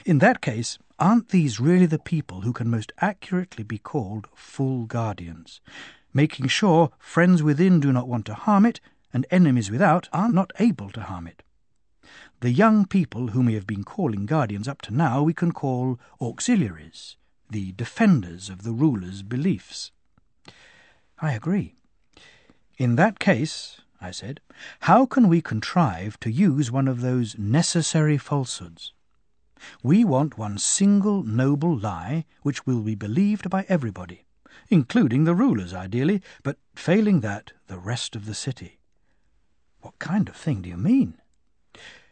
In that case, aren't these really the people who can most accurately be called full guardians, making sure friends within do not want to harm it, and enemies without are not able to harm it? The young people whom we have been calling guardians up to now we can call auxiliaries, the defenders of the ruler's beliefs. I agree. In that case, I said, how can we contrive to use one of those necessary falsehoods? We want one single noble lie which will be believed by everybody, including the rulers ideally, but failing that, the rest of the city. What kind of thing do you mean?